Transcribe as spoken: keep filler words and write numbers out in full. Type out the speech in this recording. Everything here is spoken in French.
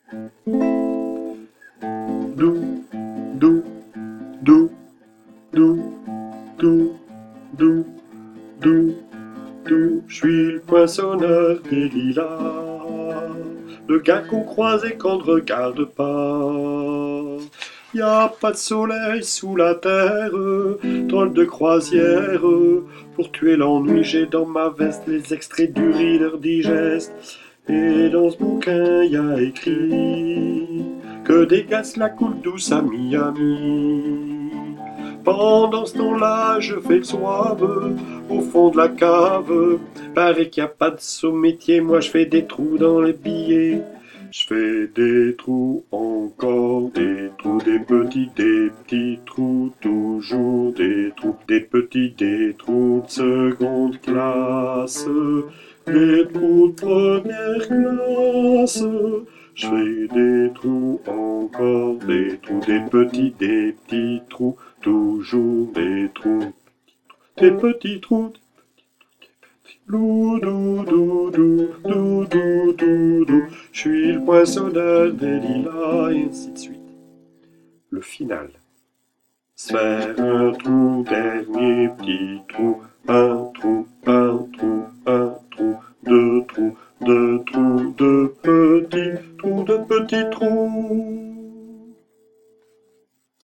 Dou, dou, dou, dou, dou, dou, dou, dou. Je suis le poinçonneur des lilas, le gars qu'on croise et qu'on ne regarde pas. Y a pas de soleil sous la terre, drôle de croisière. Pour tuer l'ennui, j'ai dans ma veste les extraits du Reader Digest. Et dans ce bouquin, y a écrit que des gaz la coule douce à Miami. Pendant ce temps-là, je fais le soave au fond de la cave. Paraît qu'il n'y a pas de saut métier, moi je fais des trous dans les billets. Je fais des trous, encore des trous, des petits, des petits trous, toujours des trous, des petits, des trous de seconde classe, des trous de première classe. Je fais des trous, encore des trous, des petits, des petits trous, toujours des trous, des petits trous. Dou, dou, dou, dou, dou, dou, dou, dou. Je suis le poinçonneur des lilas, et ainsi de suite. Le final. Se faire un trou, dernier petit trou, un trou, un trou.